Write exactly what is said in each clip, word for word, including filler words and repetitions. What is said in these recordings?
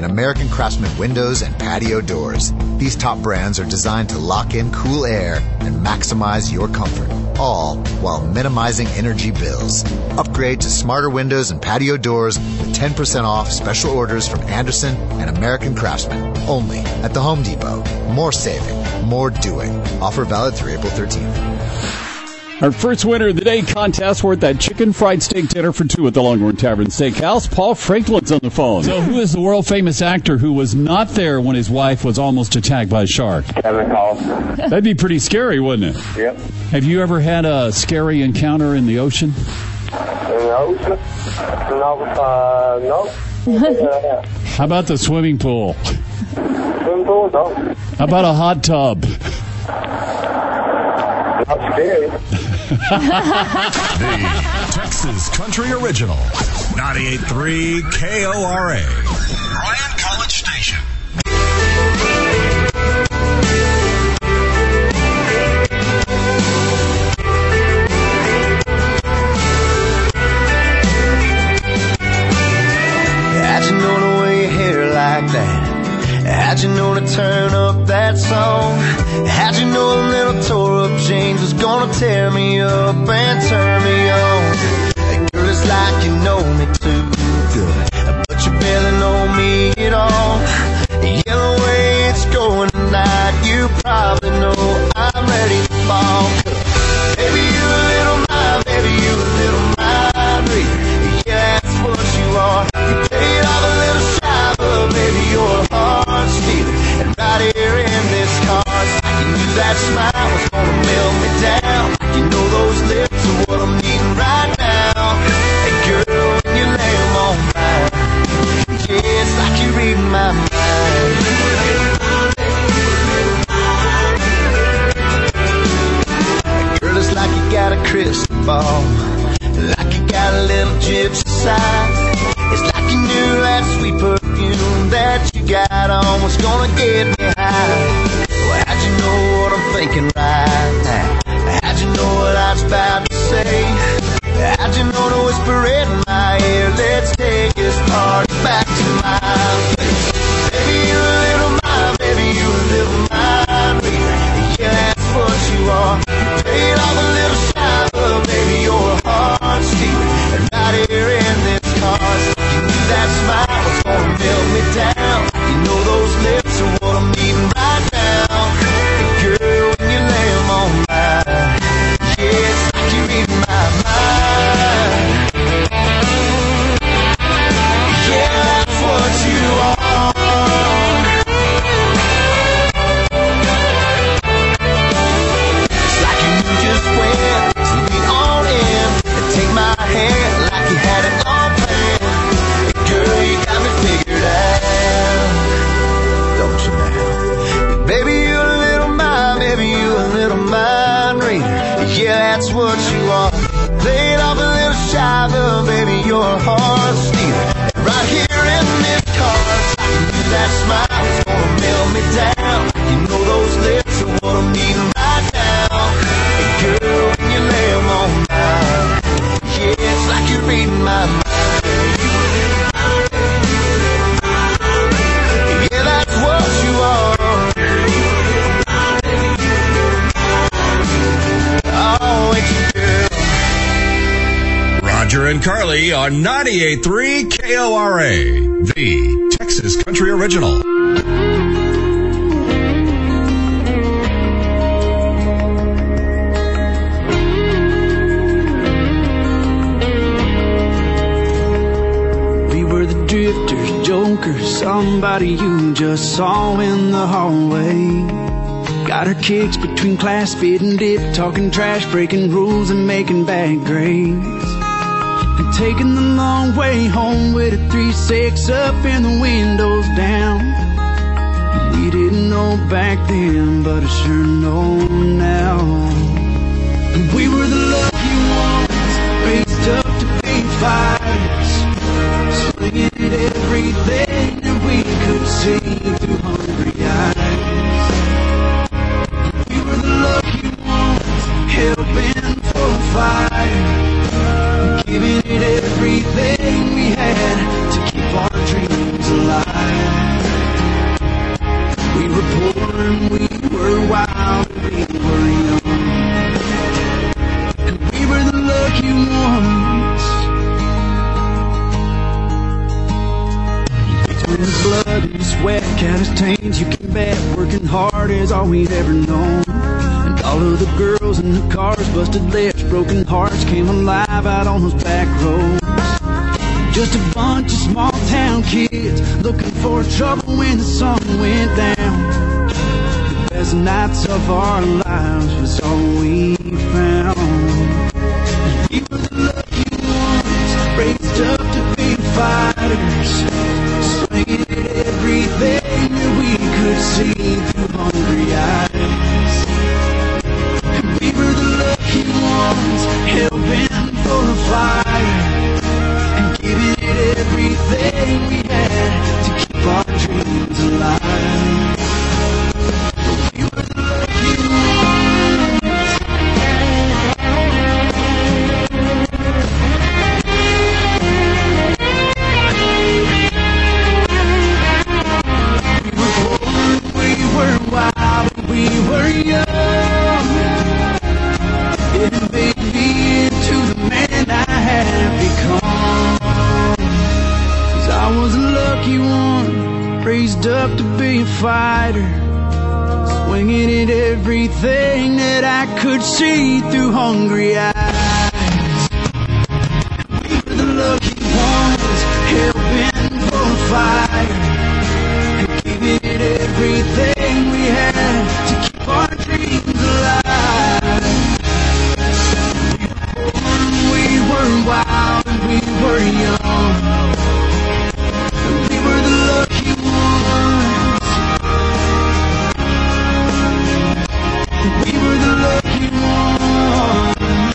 American Craftsman windows and patio doors. These top brands are designed to lock in cool air and maximize your comfort, all while minimizing energy bills. Upgrade to smarter windows and patio doors with ten percent off special orders from Anderson and American Craftsman, only at the Home Depot. More saving, more doing. Offer valid through April thirteenth. Our first winner of the day contest worth that chicken fried steak dinner for two at the Longhorn Tavern Steakhouse. Paul Franklin's on the phone. So who is the world-famous actor who was not there when his wife was almost attacked by a shark? Kevin Costner. That'd be pretty scary, wouldn't it? Yep. Have you ever had a scary encounter in the ocean? In the ocean? No. Uh, no. How about the swimming pool? Swimming pool? No. How about a hot tub? Not scary. The Texas Country Original, ninety-eight point three K O R A, Bryan College Station. How'd you know to wear your hair like that? How'd you know to turn up that song? How'd you know a little tore up jeans was gonna tear me up and turn me on? Hey, girl, it's like you know me too good, but you barely know me at all. Yeah, the way it's going tonight, you probably know I'm ready to fall. Baby, you a little mind, baby, you a little mind reader. Yeah, that's what you are. You played off a little shy, but baby, you're a heart stealer. And right here in this car, I can use that smile, it's gonna melt me down. You know those lips are what I'm needing right now. Hey girl, when you lay them on mine, yeah, it's like you're reading my mind. Girl, it's like you got a crystal ball, like you got a little gypsy side. It's like you knew that sweet perfume that you got on was gonna get me high. Well, how'd you know what I'm thinking right now? How'd you know what I was about to say? How'd you know to whisper in my ear? Let's take this party back to my place. Baby, you a little mind, baby, you a little mind reader. Yeah, that's what you are. You played off a little shy, but baby, you're a heart stealer. And right here in this car, you knew that smile was gonna melt me down. You know those lips are what I'm needing right now. And girl, when you lay them on mine, yeah, it's like you're reading my mind. Yeah, that's what you are. It's like you knew just when to lean on in and take my hand like you had it all planned. Girl, you got me figured out, don't you now? Baby, you a little mind, baby, you a little mind reader. Yeah, that's what you are. Played off a little shy, but baby, you're a heart stealer. And right here in this car, I can use that smile, it's gonna melt me down. You know those lips are what I'm needing right now. And girl, when you lay them on mine, yeah, it's like you're reading my mind. Yeah, that's what you are. Oh, it's you, girl. Roger and Carly on ninety-eight point three K O R A, the Texas Country Original. We were the drifters, jokers, somebody you just saw in the hallway. Got her kicks between class, spit and dip, talking trash, breaking rules and making bad grades. And taking the long way home with a three six up and the windows down. We didn't know back then, but I sure know now. We were the lucky ones, raised up to be fighters, slinging at everything that we could see through hungry eyes. We were the lucky ones, hell-bent for a fire, giving it everything we had to keep our dreams alive. in his blood and his sweat, count his stains, you can bet. Working hard is all we'd ever known. And all of the girls in the cars, busted lips, broken hearts, came alive out on those back roads. Just a bunch of small town kids looking for trouble when the sun went down. The best nights of our lives was all we found. We were the lucky ones, raised up to be fighters, swinging at everything that we could see through hungry eyes. And we were the lucky ones, hell-bent for a fire, and giving it everything we had to keep our dreams alive. We were the lucky ones. We were wild and we were young. It made me into the man I have become. 'Cause I was a lucky one, raised up to be a fighter, swinging at everything that I could see through hungry eyes. We were the lucky ones, hell-bent for fire, and giving it everything we had to keep our dreams alive. We were wild and we were young. We were the lucky ones. We were the lucky ones.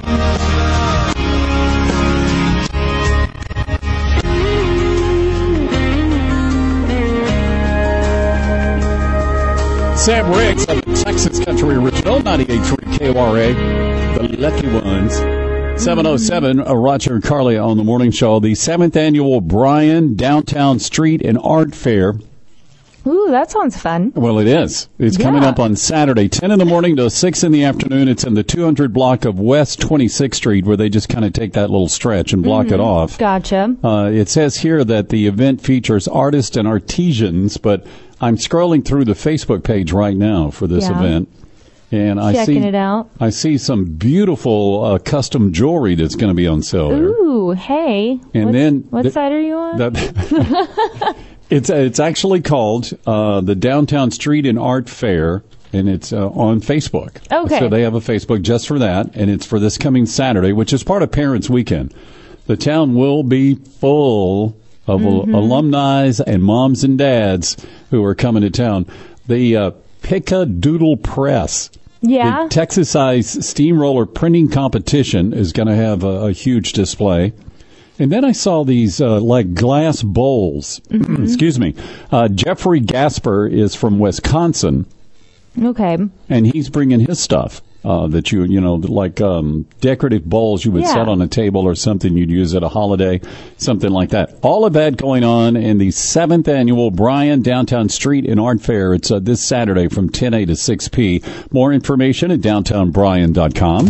Sam Riggs of the Texas Country Original, ninety-eight point three K O R A, the lucky ones. seven oh seven, uh, Roger and Carly on the morning show. The seventh annual Bryan Downtown Street and Art Fair. Ooh, that sounds fun. Well, it is. It's Yeah. coming up on Saturday, ten in the morning to six in the afternoon. It's in the two hundred block of West twenty-sixth Street, where they just kind of take that little stretch and block it off. Gotcha. Uh, it says here that the event features artists and artisans, but I'm scrolling through the Facebook page right now for this Yeah. event. And I Checking see, it out. I see some beautiful uh, custom jewelry that's going to be on sale there. Ooh, hey. And what, then what the- side are you on? That, it's it's actually called uh, the Downtown Street and Art Fair, and it's uh, on Facebook. Okay. So they have a Facebook just for that, and it's for this coming Saturday, which is part of Parents Weekend. The town will be full of Mm-hmm. alumni and moms and dads who are coming to town. The uh, Pickadoodle Press. Yeah. The Texas-sized steamroller printing competition is going to have a, a huge display. And then I saw these uh, like glass bowls. Mm-hmm. Excuse me. Uh, Jeffrey Gasper is from Wisconsin, Okay. and he's bringing his stuff. Uh, that you, you know, like um, decorative bowls you would Yeah. set on a table or something you'd use at a holiday, something like that. All of that going on in the seventh annual Bryan Downtown Street and Art Fair. It's uh, this Saturday from ten a to six p. More information at downtown bryan dot com.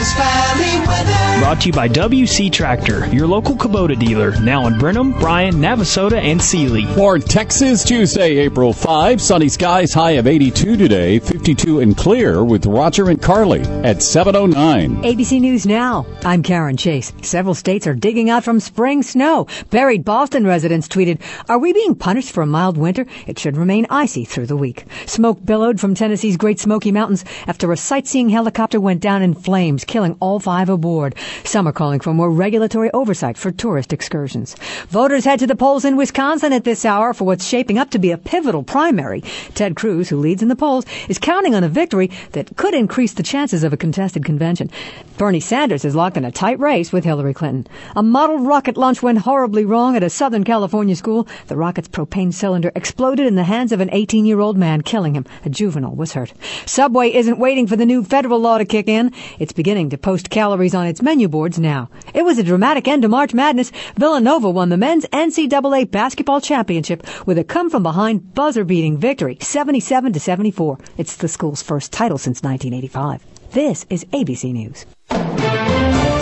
Brought to you by W C Tractor, your local Kubota dealer, now in Brenham, Bryan, Navasota, and Sealy. For Texas, Tuesday, April fifth, sunny skies, high of eighty-two today, fifty-two and clear with Roger and Carly at seven oh nine. A B C News Now. I'm Karen Chase. Several states are digging out from spring snow. Buried Boston residents tweeted, "Are we being punished for a mild winter? It should remain icy through the week." Smoke billowed from Tennessee's Great Smoky Mountains after a sightseeing helicopter went down in flames, killing all five aboard. Some are calling for more regulatory oversight for tourist excursions. Voters head to the polls in Wisconsin at this hour for what's shaping up to be a pivotal primary. Ted Cruz, who leads in the polls, is counting on a victory that could increase the chances of a contested convention. Bernie Sanders is locked in a tight race with Hillary Clinton. A model rocket launch went horribly wrong at a Southern California school. The rocket's propane cylinder exploded in the hands of an eighteen-year-old man, killing him. A juvenile was hurt. Subway isn't waiting for the new federal law to kick in. It's beginning to post calories on its menu boards now. It was a dramatic end to March Madness. Villanova won the men's N C double A basketball championship with a come-from-behind buzzer-beating victory, seventy-seven to seventy-four. It's the school's first title since nineteen eighty-five. This is A B C News.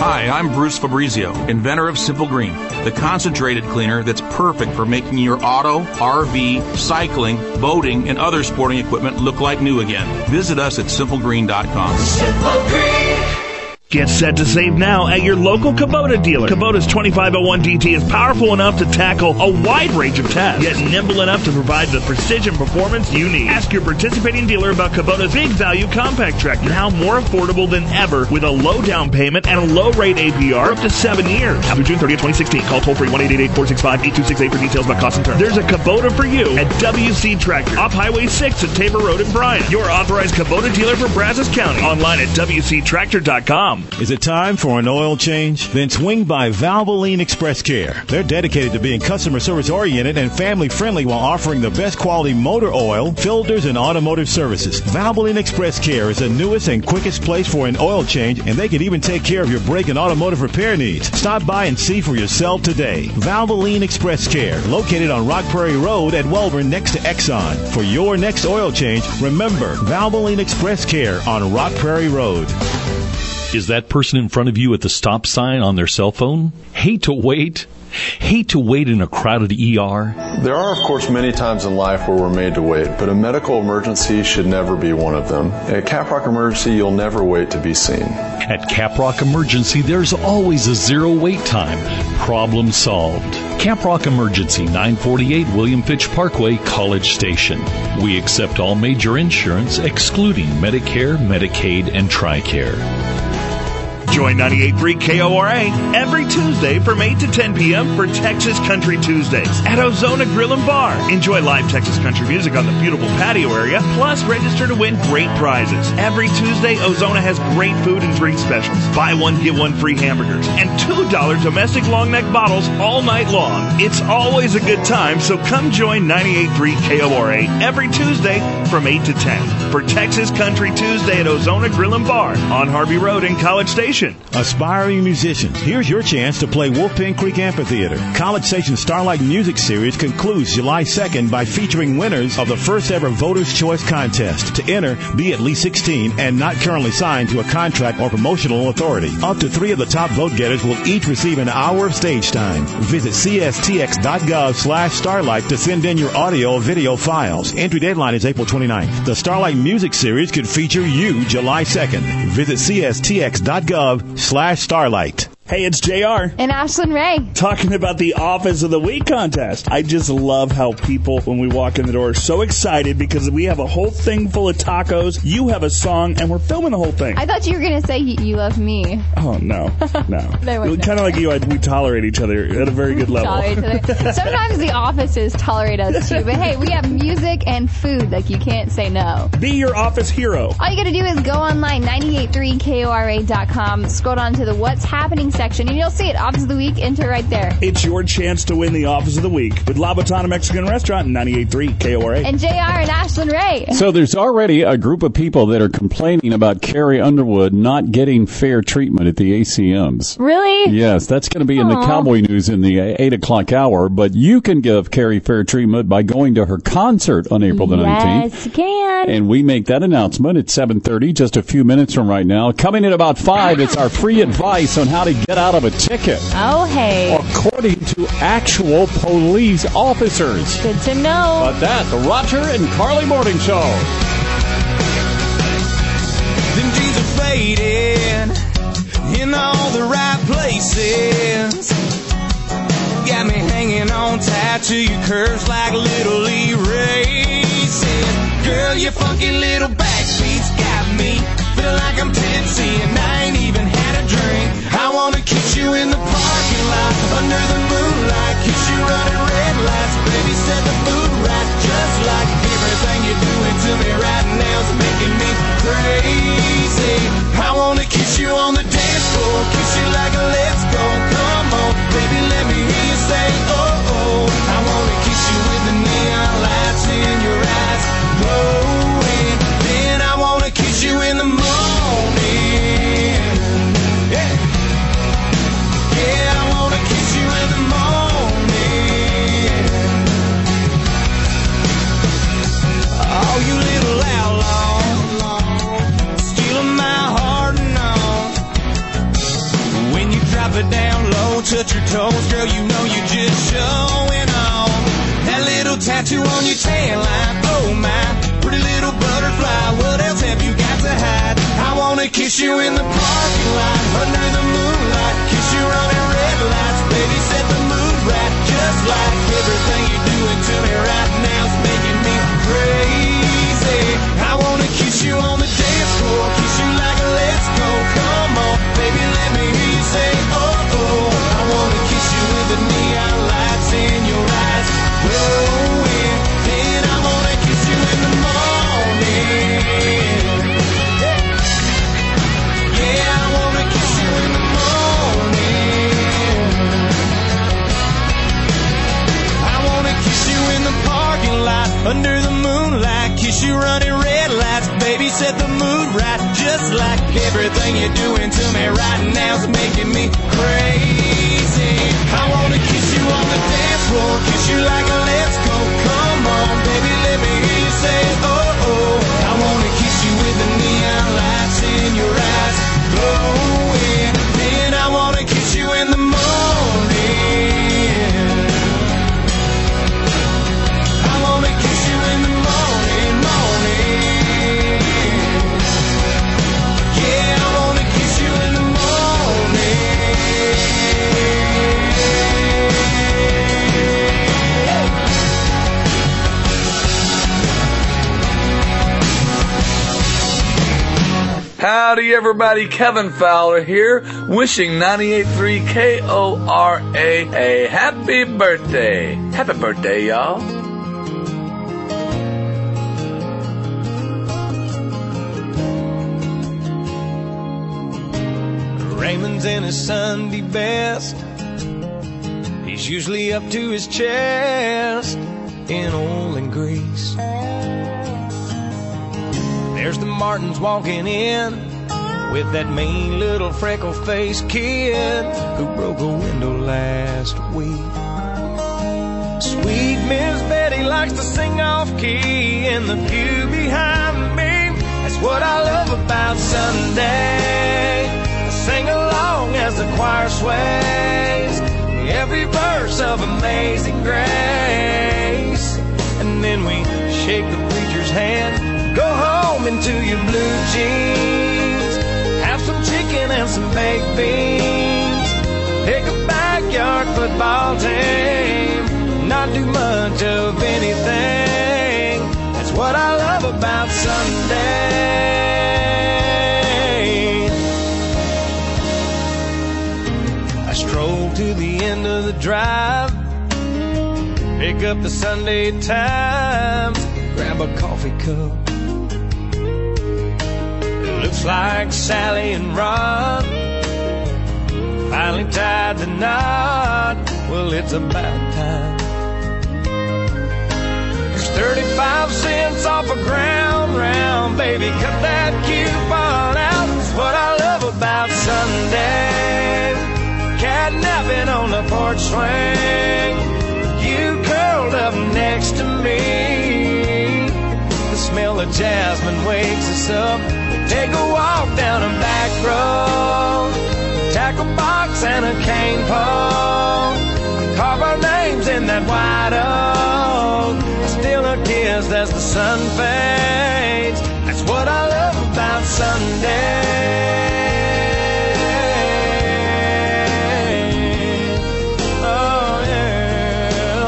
Hi, I'm Bruce Fabrizio, inventor of Simple Green, the concentrated cleaner that's perfect for making your auto, R V, cycling, boating, and other sporting equipment look like new again. Visit us at simple green dot com. Simple Green. Get set to save now at your local Kubota dealer. Kubota's twenty-five oh one D T is powerful enough to tackle a wide range of tasks, yet nimble enough to provide the precision performance you need. Ask your participating dealer about Kubota's Big Value Compact Tractor, now more affordable than ever with a low down payment and a low rate A P R up to seven years. After June thirtieth, twenty sixteen, call toll free one eight eight eight, four six five, eight two six eight for details about cost and terms. There's a Kubota for you at W C Tractor, off Highway six at Tabor Road in Bryan. Your authorized Kubota dealer for Brazos County. Online at W C tractor dot com. Is it time for an oil change? Then swing by Valvoline Express Care. They're dedicated to being customer service oriented and family friendly while offering the best quality motor oil, filters, and automotive services. Valvoline Express Care is the newest and quickest place for an oil change, and they can even take care of your brake and automotive repair needs. Stop by and see for yourself today. Valvoline Express Care, located on Rock Prairie Road at Welborn next to Exxon. For your next oil change, remember Valvoline Express Care on Rock Prairie Road. Is that person in front of you at the stop sign on their cell phone? Hate to wait? Hate to wait in a crowded E R? There are, of course, many times in life where we're made to wait, but a medical emergency should never be one of them. At Caprock Emergency, you'll never wait to be seen. At Caprock Emergency, there's always a zero wait time. Problem solved. Caprock Emergency, nine forty-eight William Fitch Parkway, College Station. We accept all major insurance, excluding Medicare, Medicaid, and TRICARE. Join ninety-eight point three K O R A every Tuesday from eight to ten p.m. for Texas Country Tuesdays at Ozona Grill and Bar. Enjoy live Texas country music on the beautiful patio area, plus register to win great prizes. Every Tuesday, Ozona has great food and drink specials. Buy one, get one free hamburgers and two dollar domestic long neck bottles all night long. It's always a good time, so come join ninety-eight point three K O R A every Tuesday from eight to ten for Texas Country Tuesday at Ozona Grill and Bar on Harvey Road in College Station. Aspiring musicians, here's your chance to play Wolfpen Creek Amphitheater. College Station Starlight Music Series concludes July second by featuring winners of the first ever Voters' Choice Contest. To enter, be at least sixteen and not currently signed to a contract or promotional authority. Up to three of the top vote getters will each receive an hour of stage time. Visit C S T X dot gov slash starlight to send in your audio or video files. Entry deadline is April twenty-ninth. The Starlight Music Series could feature you July second. Visit C S T X dot gov slash starlight. Hey, it's J R. And Ashlyn Ray. Talking about the Office of the Week contest. I just love how people, when we walk in the door, are so excited because we have a whole thing full of tacos, you have a song, and we're filming the whole thing. I thought you were going to say you, you love me. Oh, no. No. Kind of like you, I, we tolerate each other at a very good level. Tolerate each other. Sometimes the offices tolerate us, too. But, hey, we have music and food. Like, you can't say no. Be your office hero. All you got to do is go online, ninety-eight point three K O R A dot com, scroll down to the What's Happening section, and you'll see it. Office of the Week, enter right there. It's your chance to win the Office of the Week with La Botana Mexican Restaurant, ninety-eight point three K O R A. And J R and Ashlyn Ray. So there's already a group of people that are complaining about Carrie Underwood not getting fair treatment at the A C Ms. Really? Yes, that's going to be in Aww. the Cowboy News in the eight o'clock hour, but you can give Carrie fair treatment by going to her concert on April the nineteenth. Yes, you can. And we make that announcement at seven thirty, just a few minutes from right now. Coming in about five, it's our free advice on how to get out of a ticket. Oh, hey. According to actual police officers. Good to know. But that, the Roger and Carly Morning Show. Them jeans are fading in all the right places. Got me hanging on tight to your curves like little Lee racing. Girl, your funky little backbeats got me feeling like I'm tipsy and I ain't even had a drink. I wanna kiss you in the parking lot under the moonlight, kiss you running red lights, baby set the mood right, just like everything you're doing to me right now's making me crazy. I wanna kiss you on the dance floor, kiss you like a let's go, come on, baby let me hear you say oh oh. I wanna kiss you with the neon lights in your eyes glowing, then I wanna kiss you in the morning. Yeah, I wanna kiss you in the morning. toes, girl, you know you're just showing off. That little tattoo on your tan line, oh my, pretty little butterfly, what else have you got to hide? I wanna kiss you in the parking lot, under the moonlight, kiss you running red lights, baby, set the mood right, just like everything you're doing to me right now is making me crazy. I wanna kiss you on the dance floor, kiss you like a let's go, come on, baby, let me hear you say, oh, oh. I wanna kiss you with the neon lights in your eyes glowing, then I wanna kiss you in the morning. Yeah, I wanna kiss you in the morning. I wanna kiss you in the parking lot, under the moonlight, kiss you running red lights, baby, set the mood right, just like everything you're doing to me right now's making me crazy. I wanna kiss you on the dance floor, kiss you like a let's go, come on, baby, let me hear you say, oh, oh. I wanna kiss you with the neon lights in your eyes glowing, then I wanna kiss you in the morning. I wanna kiss you in the morning, morning. Yeah, I wanna kiss you in the Howdy, everybody. Kevin Fowler here, wishing ninety-eight point three K O R A a happy birthday. Happy birthday, y'all. Raymond's in his Sunday best. He's usually up to his chest in oil and grease. There's the Martins walking in with that mean little freckle-faced kid who broke a window last week. Sweet Miss Betty likes to sing off-key in the pew behind me. That's what I love about Sunday. I sing along as the choir sways every verse of Amazing Grace. And then we shake the preacher's hand, go home into your blue jeans, have some chicken and some baked beans, pick a backyard football team, not do much of anything. That's what I love about Sunday. I stroll to the end of the drive, pick up the Sunday Times, grab a coffee cup. Looks like Sally and Ron finally tied the knot. Well, it's about time. There's thirty-five cents off a ground round, baby, cut that coupon out. That's what I love about Sunday. Cat napping on the porch swing, you curled up next to me. The smell of jasmine wakes us up. Take a walk down a back road, tackle box and a cane pole, carve our names in that white oak. I steal a kiss as the sun fades. That's what I love about Sunday. Oh yeah.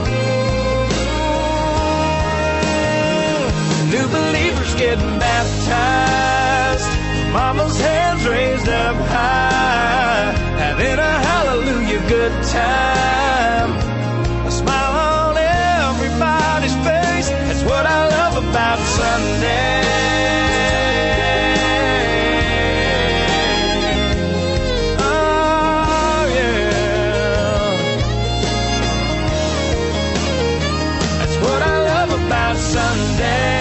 New believers getting baptized, mama's hands raised up high, having a hallelujah good time, a smile on everybody's face. That's what I love about Sunday. Oh yeah, that's what I love about Sunday.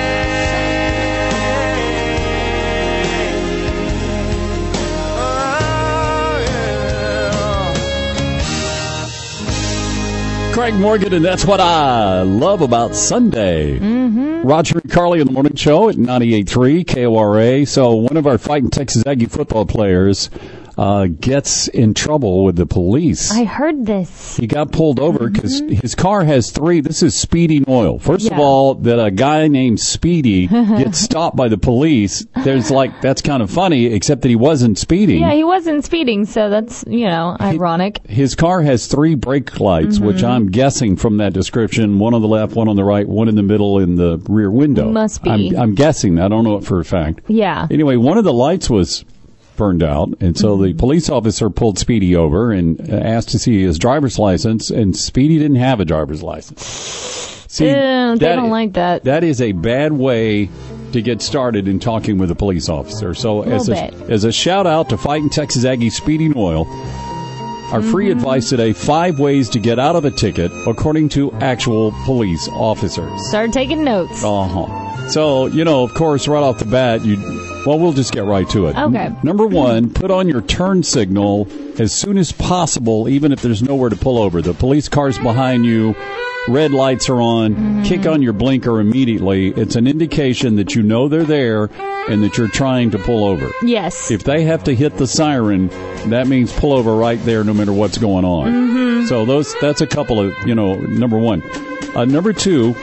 Craig Morgan, and that's what I love about Sunday. Mm-hmm. Roger and Carly in the morning show at ninety-eight point three K O R A. So one of our Fighting Texas Aggie football players uh, gets in trouble with the police. I heard this. He got pulled over because mm-hmm. his car has three. This is speeding oil. First yeah. of all, that a guy named Speedy gets stopped by the police. There's like, that's kind of funny, except that he wasn't speeding. Yeah, he wasn't speeding, so that's, you know, ironic. His car has three brake lights, mm-hmm. which I'm guessing from that description, one on the left, one on the right, one in the middle in the rear window. Must be. I'm, I'm guessing. I don't know it for a fact. Yeah. Anyway, one of the lights was burned out, and so the police officer pulled Speedy over and asked to see his driver's license, and Speedy didn't have a driver's license. See, Ew, they that, don't like that. That is a bad way to get started in talking with a police officer. So as a, bit. as a shout out to Fighting Texas Aggie Speeding Oil, our mm-hmm. free advice today, five ways to get out of a ticket according to actual police officers. Start taking notes. Uh-huh. So, you know, of course, right off the bat, you well, we'll just get right to it. Okay. N- number one, put on your turn signal as soon as possible, even if there's nowhere to pull over. The police car's behind you. Red lights are on. Mm-hmm. Kick on your blinker immediately. It's an indication that you know they're there and that you're trying to pull over. Yes. If they have to hit the siren, that means pull over right there no matter what's going on. Mm-hmm. So those that's a couple of, you know, number one. Uh, number two,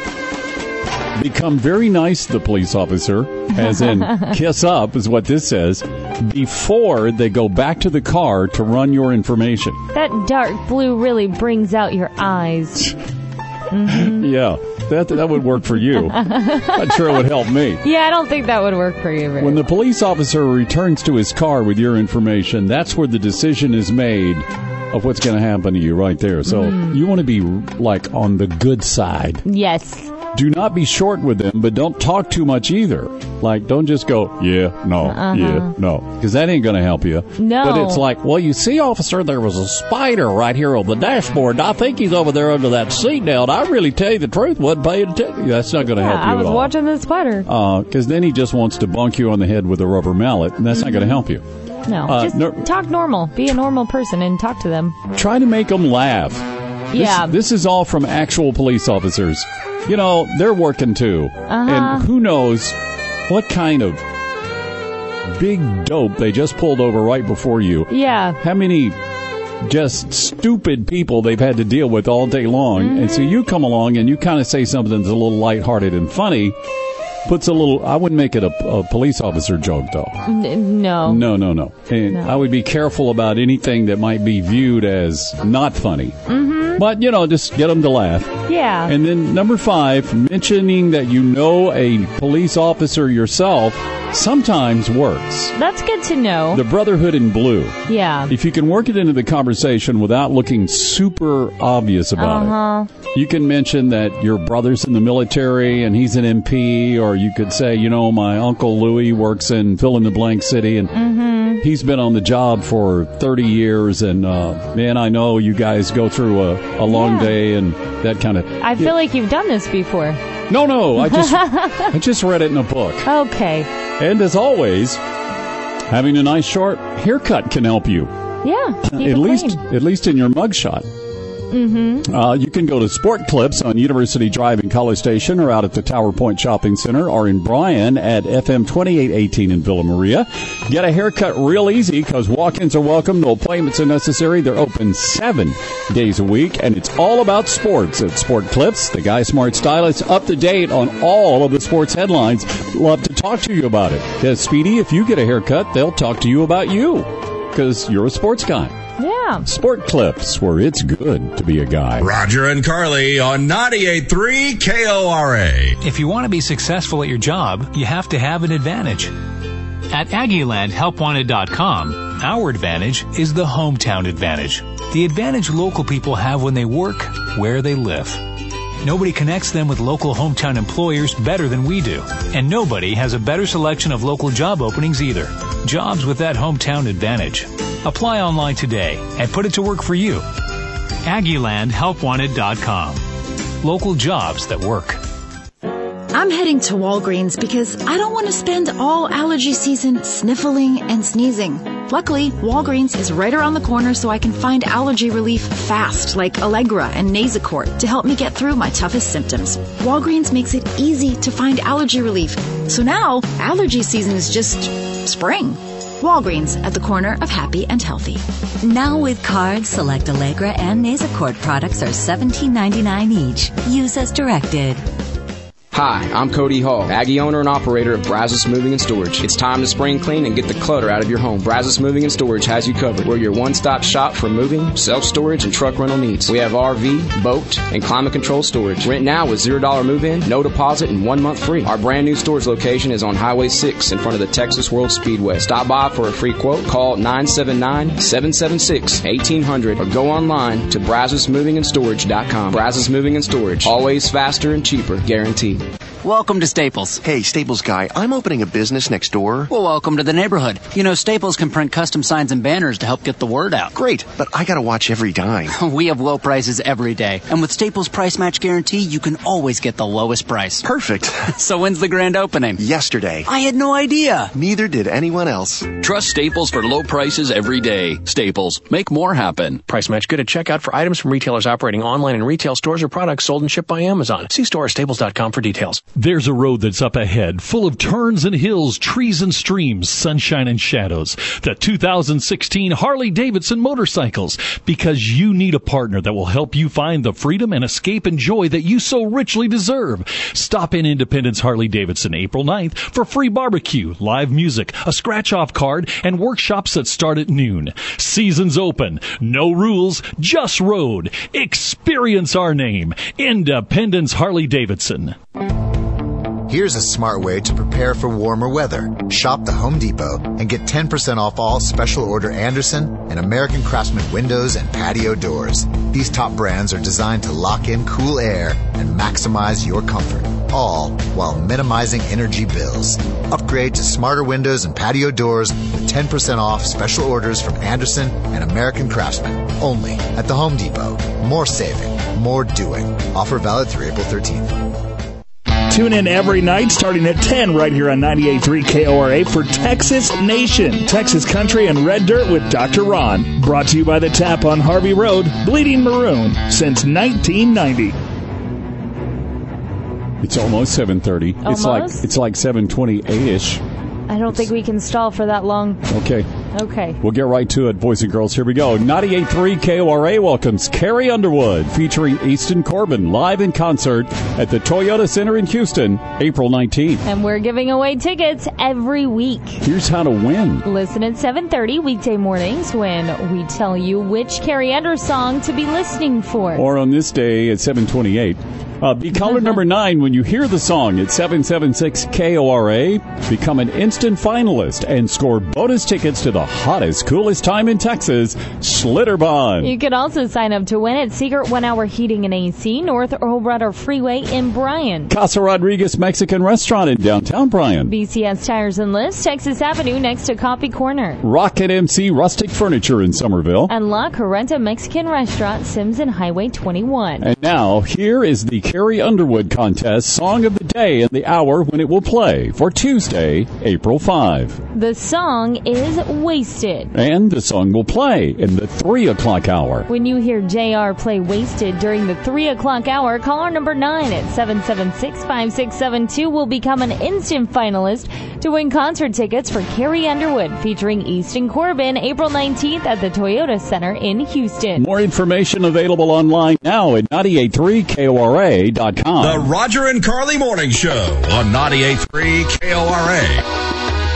become very nice to the police officer, as in kiss up is what this says, before they go back to the car to run your information. That dark blue really brings out your eyes. Mm-hmm. Yeah, that that would work for you. Not sure it would help me. Yeah, I don't think that would work for you. Very when the well. police officer returns to his car with your information, that's where the decision is made of what's going to happen to you right there. So mm. you want to be like on the good side. Yes. Do not be short with them, but don't talk too much either. Like, don't just go, yeah, no, uh-huh. yeah, no. Because that ain't going to help you. No. But it's like, well, you see, officer, there was a spider right here on the dashboard. I think he's over there under that seat now. And I really tell you the truth, wasn't paying attention. That's not going to yeah, help you I was at all. watching the spider. Because uh, then he just wants to bunk you on the head with a rubber mallet, and that's mm-hmm. not going to help you. No, uh, just no, talk normal. Be a normal person and talk to them. Try to make them laugh. Yeah. This, this is all from actual police officers. You know, they're working too. Uh-huh. And who knows what kind of big dope they just pulled over right before you. Yeah. How many just stupid people they've had to deal with all day long. Mm-hmm. And so you come along and you kind of say something that's a little lighthearted and funny. Puts a little, I wouldn't make it a, a police officer joke, though. N- no. No, no, no. And no. I would be careful about anything that might be viewed as not funny. Mm-hmm. But, you know, just get them to laugh. Yeah. And then number five, mentioning that you know a police officer yourself sometimes works. That's good to know. The brotherhood in blue. Yeah. If you can work it into the conversation without looking super obvious about uh-huh. it, you can mention that your brother's in the military and he's an M P, or you could say, you know, my Uncle Louie works in fill-in-the-blank city, and mm-hmm. he's been on the job for thirty years, and, uh, man, I know you guys go through a, a long yeah. day and that kind of... I feel yeah. like you've done this before. No, no, I just I just read it in a book. Okay. And as always, having a nice short haircut can help you. Yeah, keep at it least clean. at least in your mugshot. Mm-hmm. Uh, you can go to Sport Clips on University Drive in College Station, or out at the Tower Point Shopping Center, or in Bryan at F M twenty-eight eighteen in Villa Maria. Get a haircut real easy because walk-ins are welcome. No appointments are necessary. They're open seven days a week, and it's all about sports at Sport Clips. The Guy Smart Stylist, up to date on all of the sports headlines. Love to talk to you about it. Yeah, Speedy, if you get a haircut, they'll talk to you about you because you're a sports guy. Yeah. Sport Clips, where it's good to be a guy. Roger and Carly on ninety-eight point three K O R A. If you want to be successful at your job, you have to have an advantage. At Aggieland Help Wanted dot com, our advantage is the hometown advantage. The advantage local people have when they work where they live. Nobody connects them with local hometown employers better than we do. And nobody has a better selection of local job openings either. Jobs with that hometown advantage. Apply online today and put it to work for you. Aggieland Help Wanted dot com. Local jobs that work. I'm heading to Walgreens because I don't want to spend all allergy season sniffling and sneezing. Luckily, Walgreens is right around the corner so I can find allergy relief fast, like Allegra and Nasacort, to help me get through my toughest symptoms. Walgreens makes it easy to find allergy relief. So now, allergy season is just spring. Walgreens at the corner of happy and healthy. Now with cards, select Allegra and Nasacort products are seventeen ninety-nine each. Use as directed. Hi, I'm Cody Hall, Aggie owner and operator of Brazos Moving and Storage. It's time to spring clean and get the clutter out of your home. Brazos Moving and Storage has you covered. We're your one-stop shop for moving, self-storage, and truck rental needs. We have R V, boat, and climate control storage. Rent now with zero dollar move-in, no deposit, and one month free. Our brand new storage location is on Highway six in front of the Texas World Speedway. Stop by for a free quote. Call nine seven nine, seven seven six, one eight hundred or go online to brazos moving and storage dot com. Brazos Moving and Storage. Always faster and cheaper, guaranteed. Welcome to Staples. Hey, Staples guy, I'm opening a business next door. Well, welcome to the neighborhood. You know, Staples can print custom signs and banners to help get the word out. Great, but I gotta watch every dime. We have low prices every day. And with Staples Price Match Guarantee, you can always get the lowest price. Perfect. So when's the grand opening? Yesterday. I had no idea. Neither did anyone else. Trust Staples for low prices every day. Staples. Make more happen. Price match good at checkout for items from retailers operating online in retail stores or products sold and shipped by Amazon. See store or staples dot com for details. There's a road that's up ahead, full of turns and hills, trees and streams, sunshine and shadows. The two thousand sixteen Harley-Davidson motorcycles, because you need a partner that will help you find the freedom and escape and joy that you so richly deserve. Stop in Independence Harley-Davidson April ninth for free barbecue, live music, a scratch-off card, and workshops that start at noon. Season's open. No rules, just road. Experience our name. Independence Harley-Davidson. Here's a smart way to prepare for warmer weather. Shop the Home Depot and get ten percent off all special order Anderson and American Craftsman windows and patio doors. These top brands are designed to lock in cool air and maximize your comfort, all while minimizing energy bills. Upgrade to smarter windows and patio doors with ten percent off special orders from Anderson and American Craftsman. Only at the Home Depot. More saving, more doing. Offer valid through April thirteenth. Tune in every night starting at ten right here on ninety-eight point three K O R A for Texas Nation, Texas Country and Red Dirt with Doctor Ron. Brought to you by The Tap on Harvey Road, Bleeding Maroon, since nineteen ninety. It's almost seven thirty. Almost? It's like it's like seven twenty-eight-ish. I don't think we can stall for that long. Okay. Okay. We'll get right to it, boys and girls. Here we go. ninety-eight point three K O R A welcomes Carrie Underwood, featuring Easton Corbin live in concert at the Toyota Center in Houston, April nineteenth. And we're giving away tickets every week. Here's how to win. Listen at seven thirty weekday mornings when we tell you which Carrie Underwood song to be listening for. Or on this day at seven twenty-eight. Uh, be caller number nine when you hear the song at seven seven six K O R A. Become an instant finalist and score bonus tickets to the hottest, coolest time in Texas, Schlitterbahn. You can also sign up to win at Secret One Hour Heating and A C, North Earl Rudder Freeway in Bryan. Casa Rodriguez Mexican Restaurant in downtown Bryan. B C S Tires and Lifts, Texas Avenue next to Coffee Corner. Rocket M C Rustic Furniture in Somerville. And La Carreta Mexican Restaurant, Sims and Highway twenty-one. And now, here is the Carrie Underwood Contest Song of the Day and the hour when it will play for Tuesday, April fifth. The song is Wasted. And the song will play in the three o'clock hour. When you hear J R play Wasted during the three o'clock hour, caller number nine at seven seven six, five six seven two will become an instant finalist to win concert tickets for Carrie Underwood featuring Easton Corbin April nineteenth at the Toyota Center in Houston. More information available online now at ninety-eight point three K O R A dot com. The Roger and Carly Morning Show on ninety-eight point three K O R A.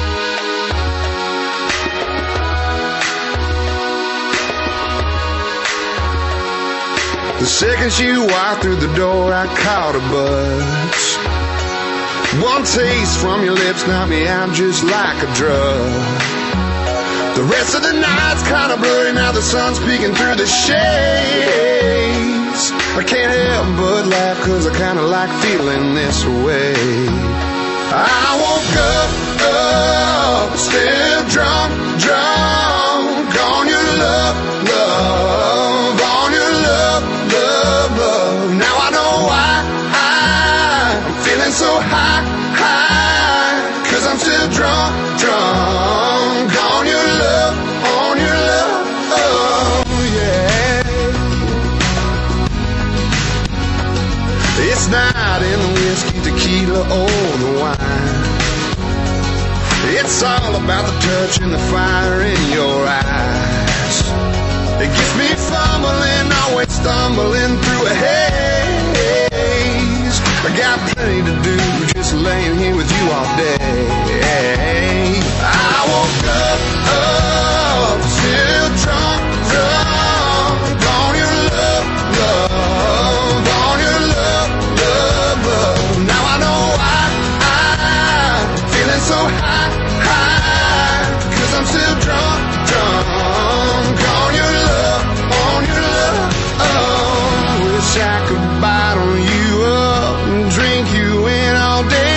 The second she walked through the door, I caught a buzz. One taste from your lips knocked me out just like a drug. The rest of the night's kinda blurry, now the sun's peeking through the shades. I can't help but laugh, cause I kinda like feeling this way. I woke up, up, still drunk, drunk on your love, love, on your love, love, love. Now I know why I'm feeling so high, high, cause I'm still drunk, drunk on your love, on your love, oh yeah. It's not in the whiskey, tequila, or the wine. It's all about the touch and the fire in your eyes. It gets me fumbling, always stumbling through a haze. I got plenty to do, just laying here with you all day. I woke up, up, still drunk, drunk on your love, love, on your love, love, love. Now I know why I'm feeling so high, high, 'cause I'm still drunk, drunk on your love, on your love. Oh, wish I could bottle you up and drink you in all day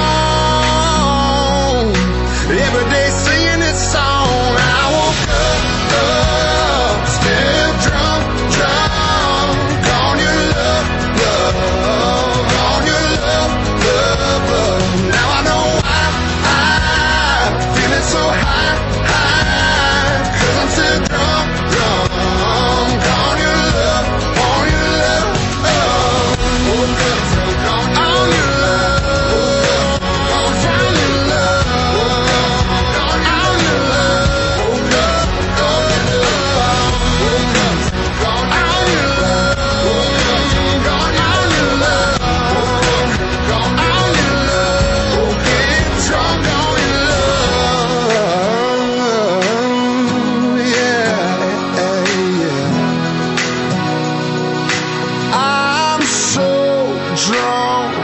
long. Every day singing this song. I woke up, up, still drunk, drunk on your love, love, on your love, love, love. Now I know why I'm feeling so high, high, 'cause I'm still drunk, drunk on your love, on your love. Oh, woke up drunk on your love, on your love, on your love. Woke up on your love, woke up drunk on your love, woke up drunk on your love, woke up drunk on your love, woke up drunk on your love. Yeah, yeah. I'm so drunk.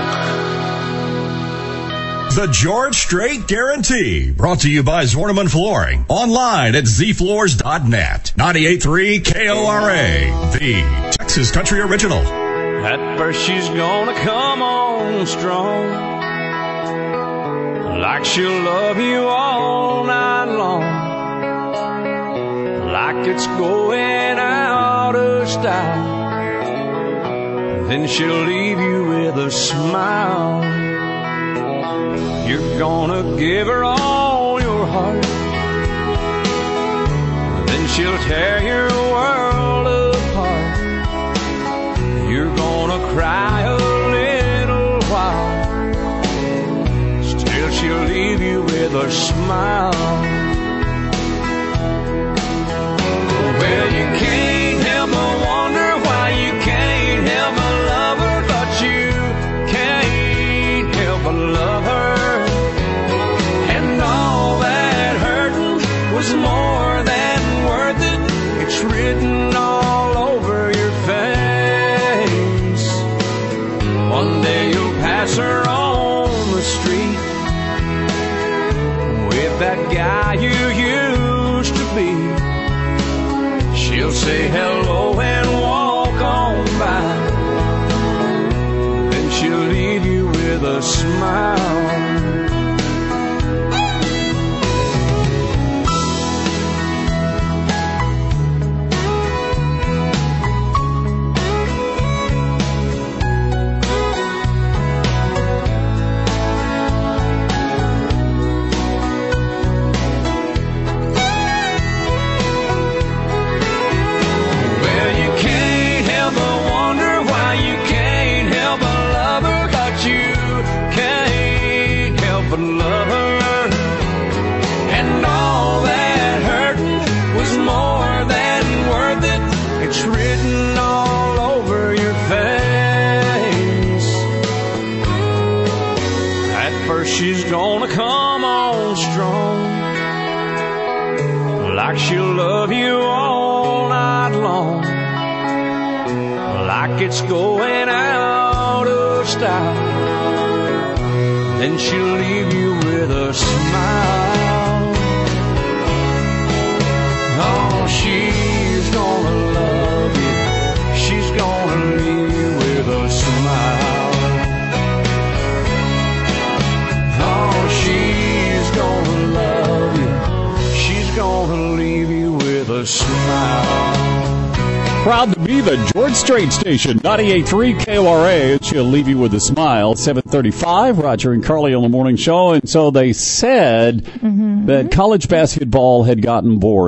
The George Strait Guarantee, brought to you by Zorneman Flooring. Online at z floors dot net. ninety-eight point three K O R A, the Texas Country Original. At first she's gonna come on strong, like she'll love you all night long, like it's going out of style. Then she'll leave you with a smile. You're gonna give her all your heart, then she'll tear your world apart. You're gonna cry a little while, still she'll leave you with a smile. Well, you can't help but wonder why you can't help but love her, but you can't help but love her. And all that hurting was more than worth it. It's written all over your face. One day you'll pass her on the street with that guy you used to be. She'll say hello and walk on by, then she'll leave you with a smile. But love her, and all that hurting was more than worth it. It's written all over your face. At first she's gonna come on strong, like she'll love you all night long, like it's going out of style. Then she'll leave you with a smile. Oh, she's gonna love you. She's gonna leave you with a smile. Oh, she's gonna love you. She's gonna leave you with a smile. Proud to be the George Strait Station, ninety-eight point three K O R A. She'll leave you with a smile. seven thirty-five, Roger and Carly on the morning show. And so they said mm-hmm. that college basketball had gotten boring.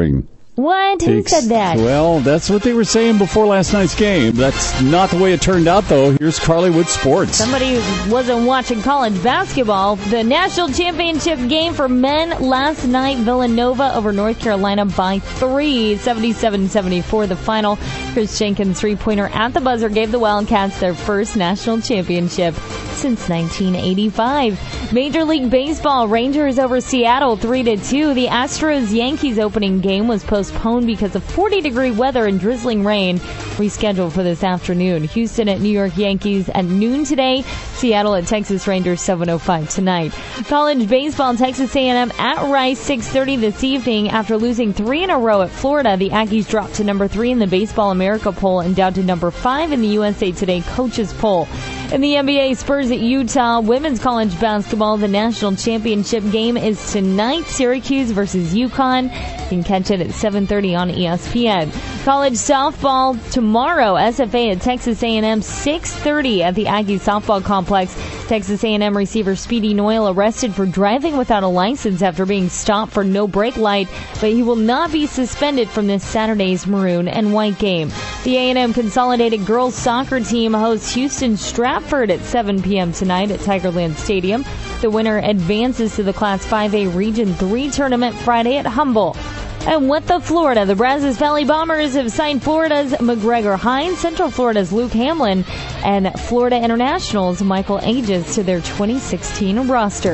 What? Who Ex- said that? Well, that's what they were saying before last night's game. That's not the way it turned out, though. Here's Carly with sports. Somebody who wasn't watching college basketball. The national championship game for men last night, Villanova over North Carolina by three, seventy-seven seventy-four the final. Chris Jenkins' three-pointer at the buzzer gave the Wildcats their first national championship since nineteen eighty-five. Major League Baseball, Rangers over Seattle three to two. The Astros-Yankees opening game was postponed because of forty-degree weather and drizzling rain, rescheduled for this afternoon. Houston at New York Yankees at noon today. Seattle at Texas Rangers seven oh five tonight. College baseball, Texas A and M at Rice six thirty this evening. After losing three in a row at Florida, the Aggies dropped to number three in the Baseball America poll and down to number five in the U S A Today coaches poll. In the N B A, Spurs at Utah. Women's college basketball, the national championship game is tonight. Syracuse versus UConn. You can catch it at seven thirty on E S P N. College softball tomorrow. S F A at Texas A and M six thirty at the Aggie softball complex. Texas A and M receiver Speedy Noyle arrested for driving without a license after being stopped for no brake light, but he will not be suspended from this Saturday's maroon and white game. The A and M Consolidated girls soccer team hosts Houston Stratford at seven p.m. tonight at Tigerland Stadium. The winner advances to the Class five A Region three tournament Friday at Humboldt. And with the Florida, the Brazos Valley Bombers have signed Florida's McGregor Hines, Central Florida's Luke Hamlin, and Florida International's Michael Aegis to their twenty sixteen roster.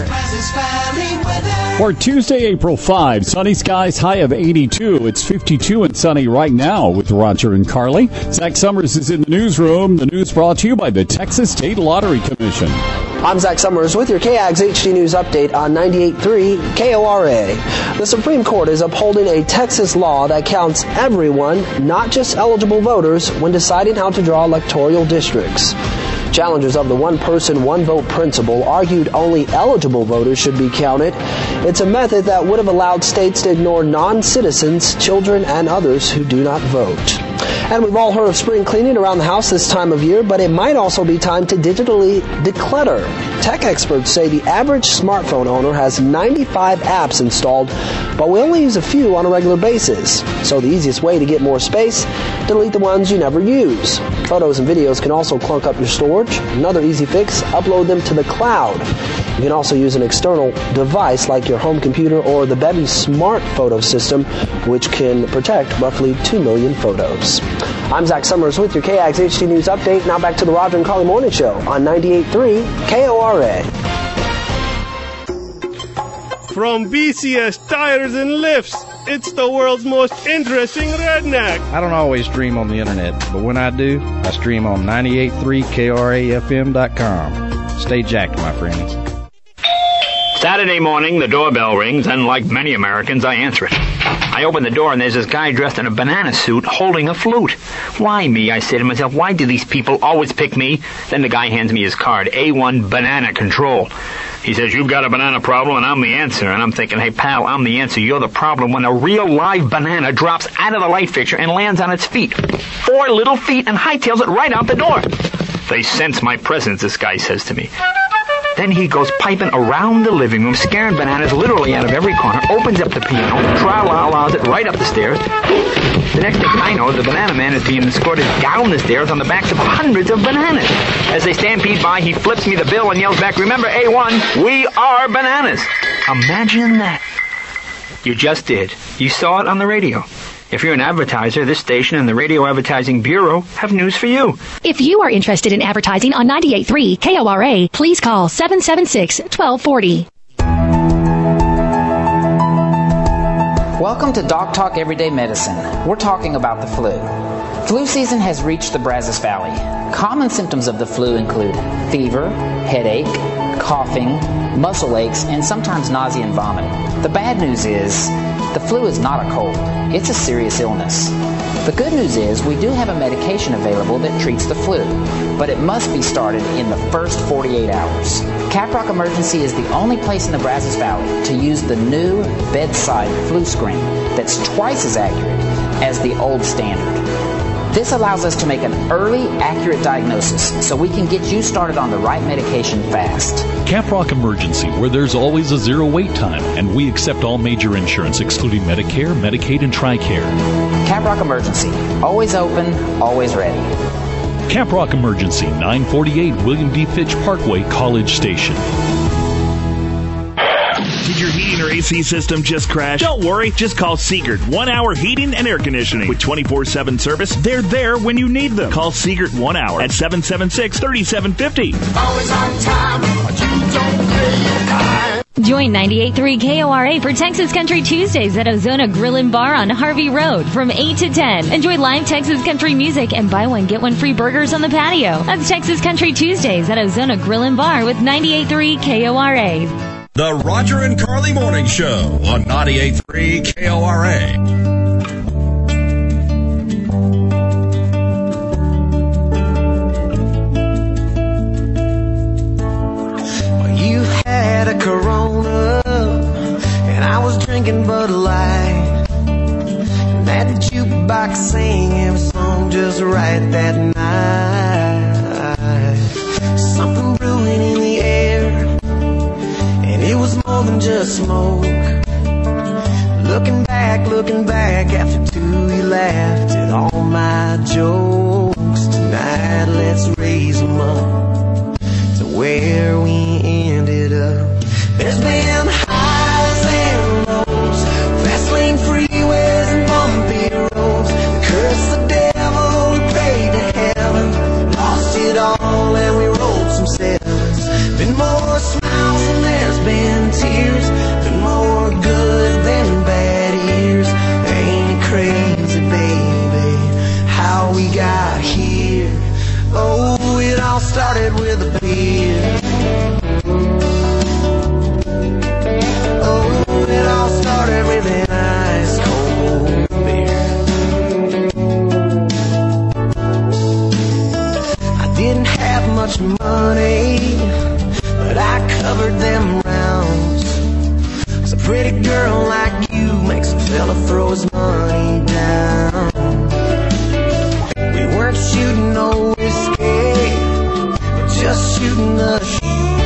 For Tuesday, April fifth, sunny skies, high of eighty-two. It's fifty-two and sunny right now with Roger and Carly. Zach Summers is in the newsroom. The news brought to you by the Texas State Lottery Commission. I'm Zach Summers with your K A G S H D News update on ninety-eight point three K O R A. The Supreme Court is upholding a Texas law that counts everyone, not just eligible voters, when deciding how to draw electoral districts. Challengers of the one-person, one-vote principle argued only eligible voters should be counted. It's a method that would have allowed states to ignore non-citizens, children, and others who do not vote. And we've all heard of spring cleaning around the house this time of year, but it might also be time to digitally declutter. Tech experts say the average smartphone owner has ninety-five apps installed, but we only use a few on a regular basis. So the easiest way to get more space, delete the ones you never use. Photos and videos can also clunk up your storage. Another easy fix, upload them to the cloud. You can also use an external device like your home computer or the Bevy Smart Photo System, which can protect roughly two million photos. I'm Zach Summers with your K A G S H D News update. Now back to the Roger and Carly Morning Show on ninety-eight point three K O R A. From B C S Tires and Lifts, it's the world's most interesting redneck. I don't always stream on the internet, but when I do, I stream on ninety-eight point three K R A F M dot com. Stay jacked, my friends. Saturday morning, the doorbell rings, and like many Americans, I answer it. I open the door, and there's this guy dressed in a banana suit holding a flute. Why me? I say to myself, why do these people always pick me? Then the guy hands me his card, A one Banana Control. He says, you've got a banana problem, and I'm the answer. And I'm thinking, hey, pal, I'm the answer. You're the problem when a real live banana drops out of the light fixture and lands on its feet. Four little feet and hightails it right out the door. They sense my presence, this guy says to me. Then he goes piping around the living room, scaring bananas literally out of every corner, opens up the piano, tra-la-la's it right up the stairs. The next thing I know, the banana man is being escorted down the stairs on the backs of hundreds of bananas. As they stampede by, he flips me the bill and yells back, remember, A one, we are bananas. Imagine that. You just did. You saw it on the radio. If you're an advertiser, this station and the Radio Advertising Bureau have news for you. If you are interested in advertising on ninety-eight point three K O R A, please call seven seven six, one two four zero. Welcome to Doc Talk Everyday Medicine. We're talking about the flu. Flu season has reached the Brazos Valley. Common symptoms of the flu include fever, headache, coughing, muscle aches, and sometimes nausea and vomiting. The bad news is the flu is not a cold. It's a serious illness. The good news is we do have a medication available that treats the flu, but it must be started in the first forty-eight hours. Caprock Emergency is the only place in the Brazos Valley to use the new bedside flu screen that's twice as accurate as the old standard. This allows us to make an early, accurate diagnosis so we can get you started on the right medication fast. Caprock Emergency, where there's always a zero wait time, and we accept all major insurance, excluding Medicare, Medicaid, and TRICARE. Caprock Emergency, always open, always ready. Caprock Emergency, nine forty-eight William D. Fitch Parkway, College Station. Did your heating or A C system just crash? Don't worry, just call Seegert. One hour heating and air conditioning. With twenty-four seven service, they're there when you need them. Call Seegert one hour at seven seven six, three seven five zero. Always on time, but you don't pay your time. Join ninety-eight point three K O R A for Texas Country Tuesdays at Ozona Grill and Bar on Harvey Road from eight to ten. Enjoy live Texas country music and buy one, get one free burgers on the patio. That's Texas Country Tuesdays at Ozona Grill and Bar with ninety-eight point three K O R A. The Roger and Carly Morning Show on ninety-eight point three K O R A. You had a Corona, and I was drinking Bud Light. And that jukebox sang every song just right that night. Something brewing in the air, and it was more than just smoke. Looking back, looking back, after two you laughed at all my jokes. Tonight let's raise them up to where we ended up. There's been highs and lows, fast lane freeways and bumpy roads. We cursed the devil and prayed to heaven, lost it all and we rolled some sevens. Been more smiles than there's been tears, been more good than bad years. Ain't it crazy, baby, how we got here? Oh, it all started with a beer. Oh, it all started with an ice cold beer. I didn't have much money, but I covered them rounds. 'Cause a pretty girl like you makes a fella throw his money down. We weren't shooting no whiskey, but just shooting the shit.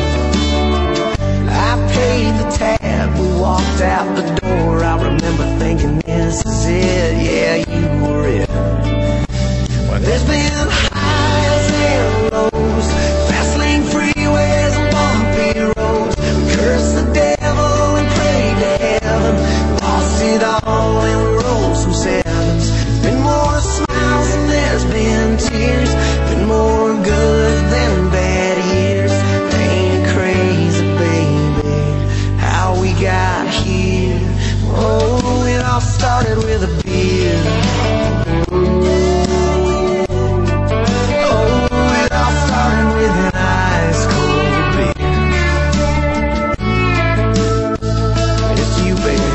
I paid the tab, we walked out the door. I remember thinking, this is it, yeah, you were it. Well, there's been highs and lows, fast lane freeways and bumpy roads. We cursed the devil and prayed to heaven, lost it all and we rolled some sevens. Been more smiles than there's been tears, been more good than bad years. Ain't it crazy, baby, how we got here? Oh, it all started with a beer. Oh, it all started with an ice cold beer. It's you, baby.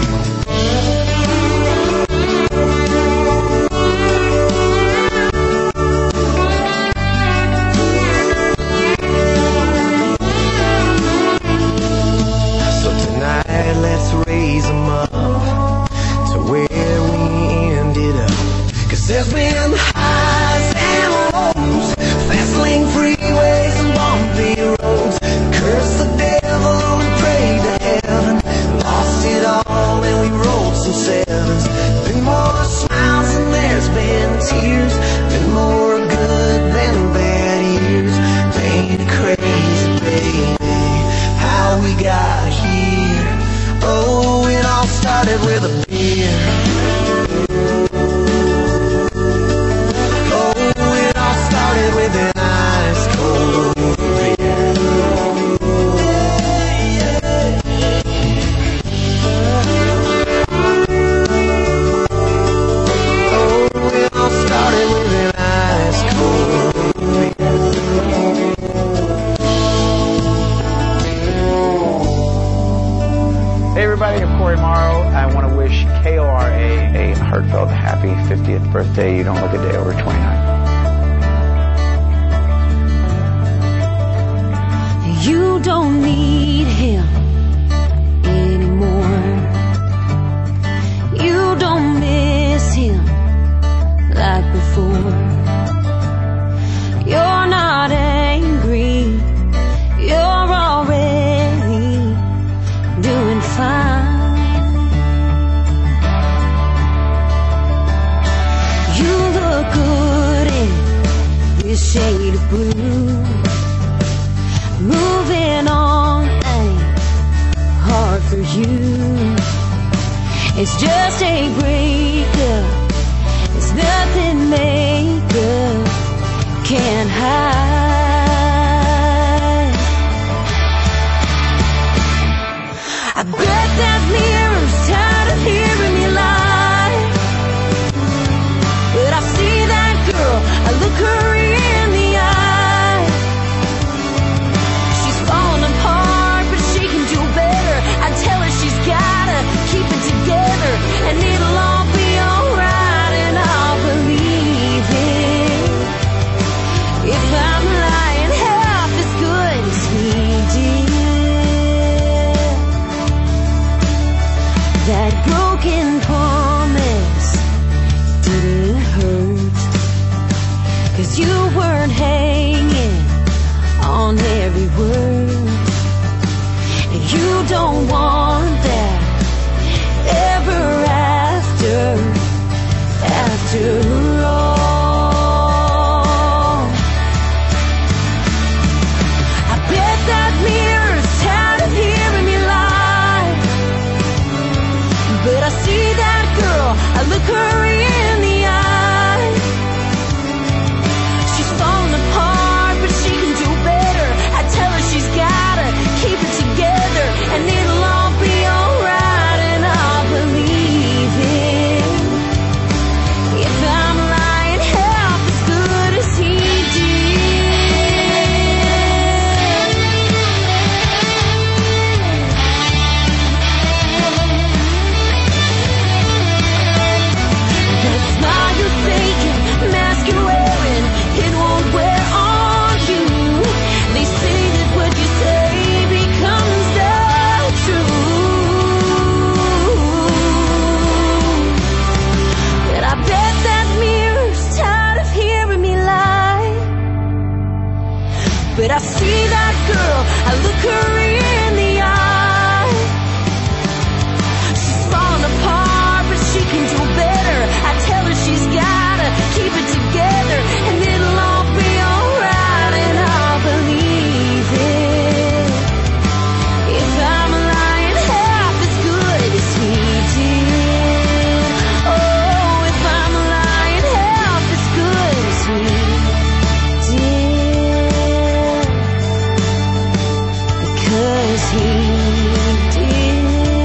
So tonight let's raise them up to where we ended up. 'Cause there's been highs and lows, fast lane freeways and bumpy roads. Cursed the devil and prayed to heaven, lost it all and we rolled some sevens. Been more smiles than there's been tears, been more good than bad years. Ain't it crazy, baby, how we got here? Oh, it all started with a beer. Oh, it all started with an ice cold beer. Oh, it all started with an ice cold beer. Hey everybody, I'm Corey Morrow. I want to wish K O R A a heartfelt happy fiftieth birthday. You don't look a day over twenty-nine. You don't need him anymore. You don't miss him like before. It's just a breakup. It's nothing makeup can't hide. I bet that mirror's tired of hearing me lie. But I see that girl, I look her in the eye. She's falling apart, but she can do better. I tell her she's gotta keep it together, and it'll all be alright, and I'll believe it. If I'm lying half as good as he did. That broken promise didn't hurt, 'cause you weren't hanging on every word. And you don't want that ever after, after all. I bet that mirror's tired of hearing me lie. But I see that girl, I look her in the eye. She's falling apart, but she can do better. I tell her she's gotta keep it together, and it'll all be alright, and I'll believe it. If I'm lying half as good as he did. That smile you're faking, mask you're wearing, it won't wear on you. They say that what you say becomes the truth. But I bet that mirror's tired of hearing me lie. But I see that girl, I look her in the eye. She's falling apart, but she can do better. I tell her she's gotta keep it together, and it'll all be alright, and I'll believe it. If I'm lying half as good as he did. Oh, if I'm lying half as good as he did. Because he did.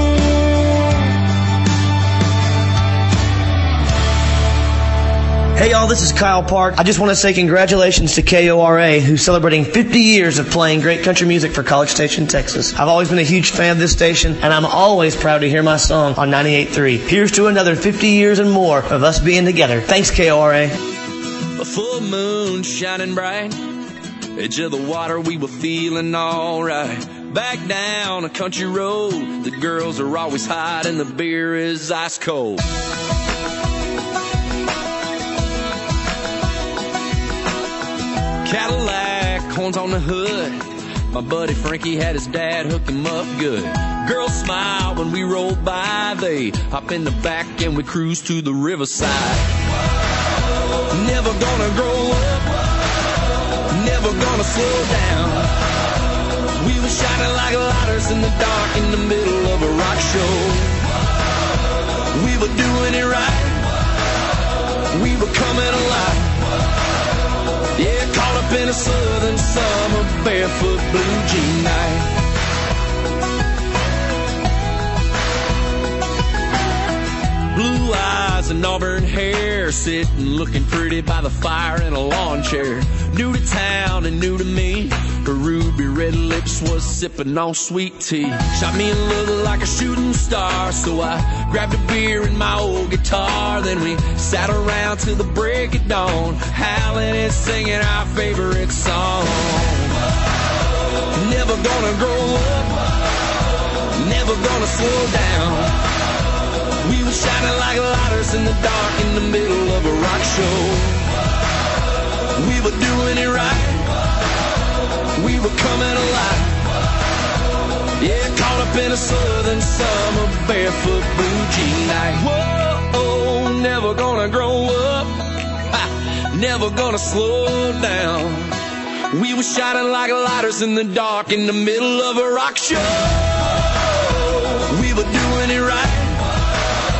Hey y'all, this is Kyle Park. I just want to say congratulations to K O R A, who's celebrating fifty years of playing great country music for College Station, Texas. I've always been a huge fan of this station, and I'm always proud to hear my song on ninety-eight point three. Here's to another fifty years and more of us being together. Thanks, K O R A. A full moon shining bright, edge of the water, we were feeling alright. Back down a country road, the girls are always hot and the beer is ice cold. Cadillac, horns on the hood, my buddy Frankie had his dad hook him up good. Girls smile when we roll by, they hop in the back and we cruise to the riverside. Never gonna grow up, never gonna slow down. We were shining like lighters in the dark in the middle of a rock show. We were doing it right, we were coming alive. Yeah, caught up in a southern summer, barefoot blue jean night. Blue eyes and auburn hair, sitting looking pretty by the fire in a lawn chair. New to town and new to me, her ruby red lips was sipping on sweet tea. Shot me a look like a shooting star, so I grabbed a beer and my old guitar. Then we sat around till the break of dawn, howling and singing our favorite song. Never gonna grow up, never gonna slow down. We were shining like lighters in the dark in the middle of a rock show. We were doing it right, we were coming alive. Yeah, caught up in a southern summer, barefoot blue jean night. Whoa, never gonna grow up, ha, never gonna slow down. We were shining like lighters in the dark in the middle of a rock show. We were doing it right,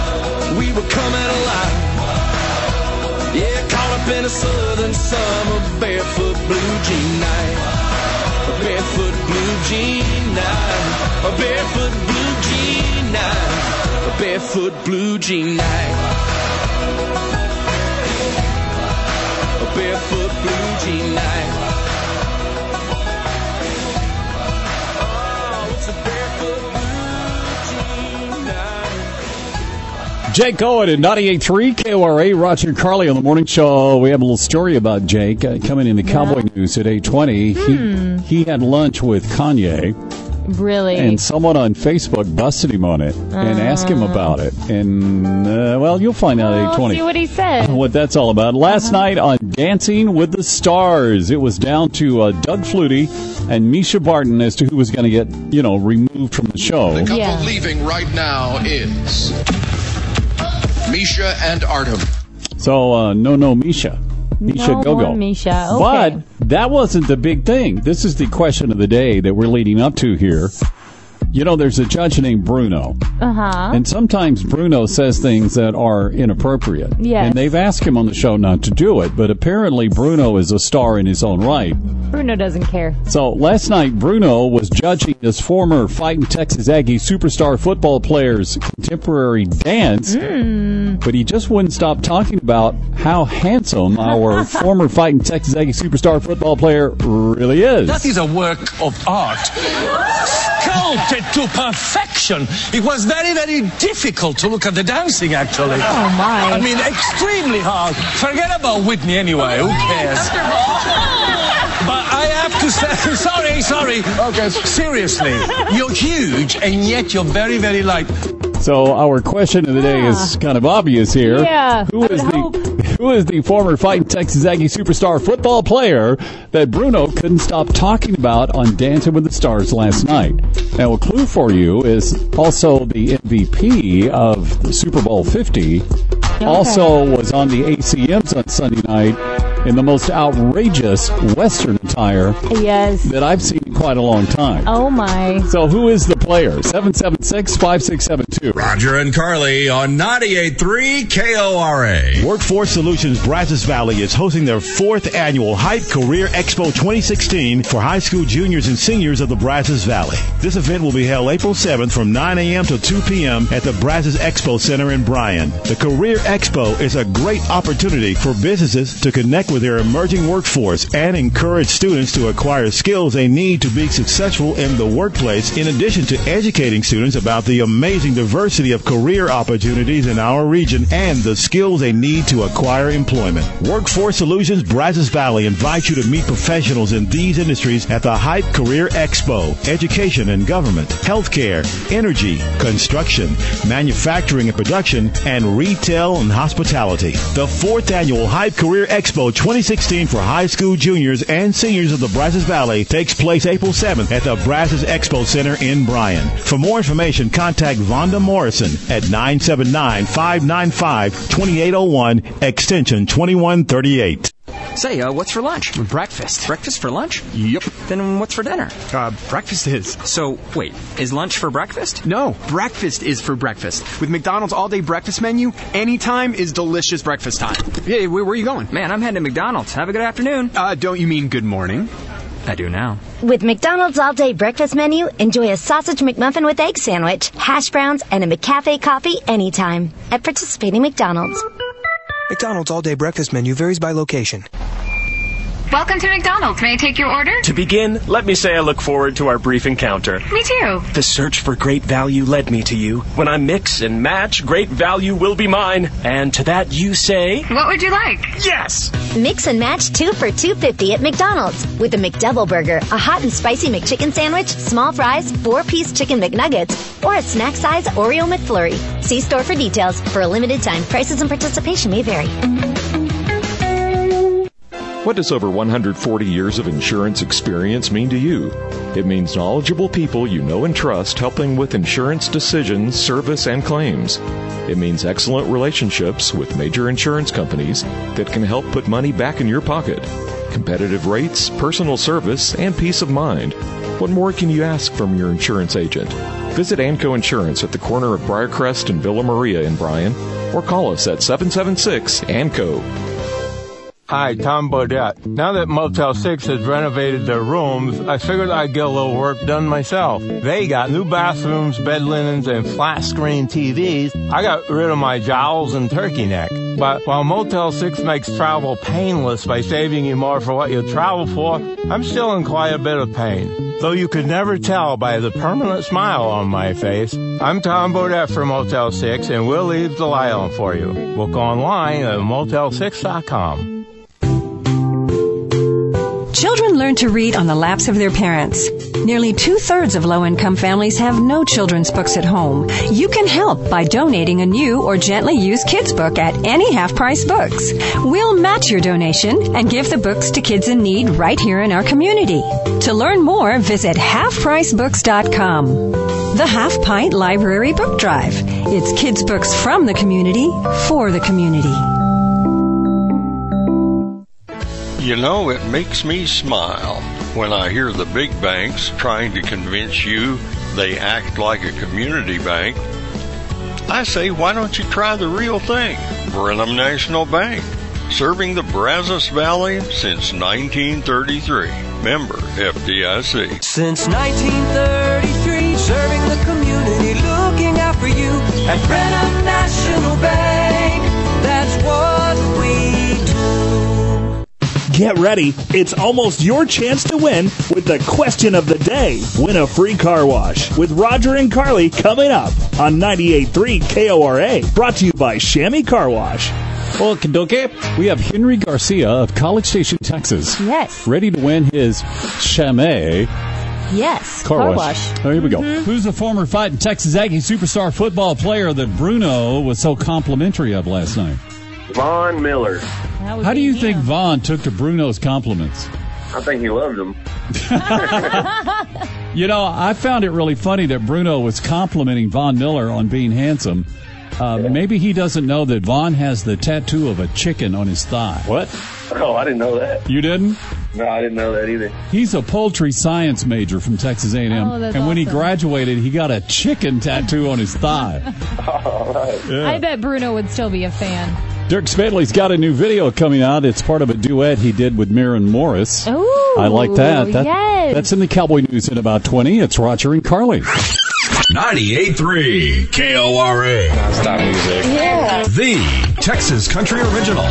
we were coming alive. Yeah, caught up in a southern summer, barefoot blue jean night. A barefoot blue jean night. A barefoot blue jean night. A barefoot blue jean night. A barefoot blue jean night. Oh, it's a barefoot blue jean night. Jake Owen at ninety-eight point three K O R A. Roger and Carly on the morning show. We have a little story about Jake uh, coming in the yeah. Cowboy News at eight twenty. Hmm. He, he had lunch with Kanye. Really? And someone on Facebook busted him on it uh. and asked him about it. And, uh, well, you'll find out at eight twenty. See what he said. What that's all about. Last uh-huh. night on Dancing with the Stars, it was down to uh, Doug Flutie and Misha Barton as to who was going to get, you know, removed from the show. The couple yeah. leaving right now is Misha and Artem. So, uh, no, no, Misha. Misha no Go-Go. More Misha. Okay. But that wasn't the big thing. This is the question of the day that we're leading up to here. You know, there's a judge named Bruno. Uh-huh. And sometimes Bruno says things that are inappropriate. Yes. And they've asked him on the show not to do it, but apparently Bruno is a star in his own right. Bruno doesn't care. So last night, Bruno was judging this former Fighting Texas Aggie superstar football player's contemporary dance, mm. but he just wouldn't stop talking about how handsome our former Fighting Texas Aggie superstar football player really is. That is a work of art. Sculpted to perfection. It was very, very difficult to look at the dancing, actually. Oh, my. I mean, extremely hard. Forget about Whitney anyway. Who cares? But I have to say, sorry, sorry. Okay. Seriously, you're huge, and yet you're very, very light. So our question of the day is kind of obvious here. Yeah. Who is the who is the former Fighting Texas Aggie superstar football player that Bruno couldn't stop talking about on Dancing with the Stars last night? Now, a clue for you is also the M V P of the Super Bowl fifty. Okay. Also was on the A C Ms on Sunday night in the most outrageous Western attire yes. that I've seen in quite a long time. Oh, my. So who is the player? seven seven six, five six seven two. Roger and Carly on ninety-eight point three K O R A. Workforce Solutions Brazos Valley is hosting their fourth annual Hype Career Expo twenty sixteen for high school juniors and seniors of the Brazos Valley. This event will be held April seventh from nine a.m. to two p.m. at the Brazos Expo Center in Bryan. The Career Expo is a great opportunity for businesses to connect with their emerging workforce and encourage students to acquire skills they need to be successful in the workplace, in addition to educating students about the amazing diversity of career opportunities in our region and the skills they need to acquire employment. Workforce Solutions Brazos Valley invites you to meet professionals in these industries at the Hype Career Expo. Education and government, healthcare, energy, construction, manufacturing and production, and retail and hospitality. The fourth annual Hype Career Expo twenty sixteen for high school juniors and seniors of the Brazos Valley takes place April seventh at the Brazos Expo Center in Bryan. For more information, contact Vonda Morrison at nine seven nine, five nine five, two eight zero one, extension twenty-one thirty-eight. Say, uh, what's for lunch? Breakfast. Breakfast for lunch? Yep. Then what's for dinner? Uh, breakfast is. So, wait, is lunch for breakfast? No, breakfast is for breakfast. With McDonald's all-day breakfast menu, anytime is delicious breakfast time. Hey, where, where are you going? Man, I'm heading to McDonald's. Have a good afternoon. Uh, don't you mean good morning? I do now. With McDonald's all-day breakfast menu, enjoy a sausage McMuffin with egg sandwich, hash browns, and a McCafe coffee anytime at participating McDonald's. McDonald's all-day breakfast menu varies by location. Welcome to McDonald's. May I take your order? To begin, let me say I look forward to our brief encounter. Me too. The search for great value led me to you. When I mix and match, great value will be mine. And to that you say... What would you like? Yes! Mix and match two for two fifty at McDonald's with a McDouble burger, a hot and spicy McChicken sandwich, small fries, four-piece chicken McNuggets, or a snack-size Oreo McFlurry. See store for details. For a limited time, prices and participation may vary. What does over one hundred forty years of insurance experience mean to you? It means knowledgeable people you know and trust helping with insurance decisions, service, and claims. It means excellent relationships with major insurance companies that can help put money back in your pocket. Competitive rates, personal service, and peace of mind. What more can you ask from your insurance agent? Visit Anco Insurance at the corner of Briarcrest and Villa Maria in Bryan, or call us at seven seven six A N C O. Hi, Tom Bodette. Now that Motel six has renovated their rooms, I figured I'd get a little work done myself. They got new bathrooms, bed linens, and flat-screen T Vs. I got rid of my jowls and turkey neck. But while Motel six makes travel painless by saving you more for what you travel for, I'm still in quite a bit of pain. Though you could never tell by the permanent smile on my face, I'm Tom Bodette for Motel six, and we'll leave the island for you. Book online at motel six dot com. Children learn to read on the laps of their parents. Nearly two-thirds of low-income families have no children's books at home. You can help by donating a new or gently used kids' book at any half-price books. We'll match your donation and give the books to kids in need right here in our community. To learn more, visit half price books dot com. The Half Pint Library Book Drive. It's kids' books from the community for the community. You know, it makes me smile when I hear the big banks trying to convince you they act like a community bank. I say, why don't you try the real thing? Brenham National Bank, serving the Brazos Valley since nineteen thirty-three. Member F D I C. Since nineteen thirty-three, serving the community, looking out for you at Brenham National Bank. That's what we do. Get ready. It's almost your chance to win with the question of the day. Win a free car wash with Roger and Carly coming up on ninety-eight point three K O R A. Brought to you by Chamois Car Wash. Well, Kadoke, we have Henry Garcia of College Station, Texas. Yes. Ready to win his Chamois Yes. Car, car wash. wash. Oh, here we go. Mm-hmm. Who's the former fighting Texas Aggie superstar football player that Bruno was so complimentary of last night? Von Miller. How do you think Von took to Bruno's compliments? I think he loved him. You know, I found it really funny that Bruno was complimenting Von Miller on being handsome. Uh, maybe he doesn't know that Von has the tattoo of a chicken on his thigh. What? Oh, I didn't know that. You didn't? No, I didn't know that either. He's a poultry science major from Texas A and M. Oh, that's and when he awesome. graduated, he got a chicken tattoo on his thigh. All right. Yeah. I bet Bruno would still be a fan. Dirk Smedley's got a new video coming out. It's part of a duet he did with Maren Morris. Ooh, I like that. that yes. That's in the Cowboy News in about twenty. It's Roger and Carly. ninety-eight point three K O R A. Non-stop music. Yeah. The Texas Country Original.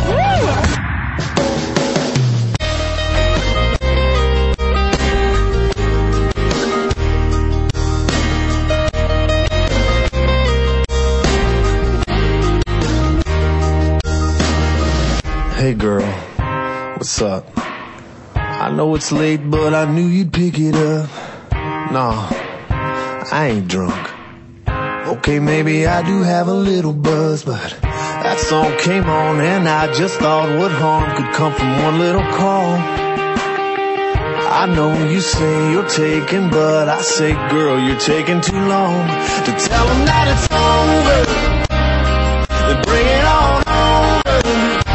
Hey girl, what's up? I know it's late, but I knew you'd pick it up. Nah, I ain't drunk. Okay, maybe I do have a little buzz, but that song came on and I just thought what harm could come from one little call. I know you say you're taking, but I say, girl, you're taking too long to tell them that it's over. Then bring it on over.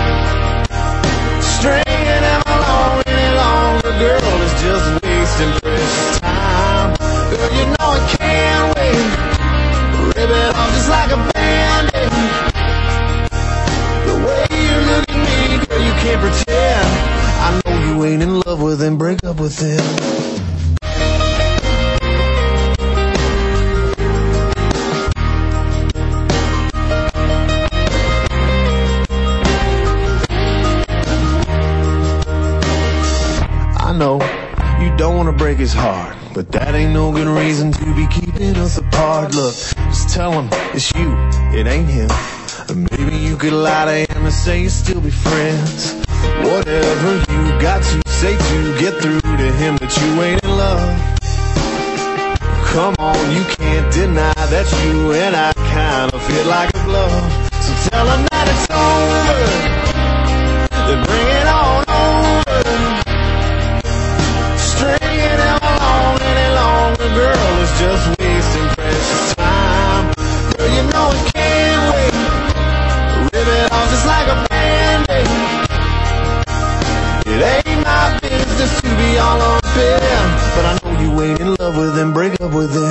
Stringing them along any longer, girl, is just wasting precious time. Girl, you know it can't wait. Rip it off just like a band-aid. The way you look at me, girl, you can't pretend. I know you ain't in love with him, break up with him. I know you don't want to break his heart, but that ain't no good reason to be keeping us apart. Look, just tell him it's you, it ain't him. Or maybe you could lie to him and say you still be friends. Whatever you got to say to get through to him that you ain't in love. Come on, you can't deny that you and I kind of fit like a glove. So tell him that it's over, then bring it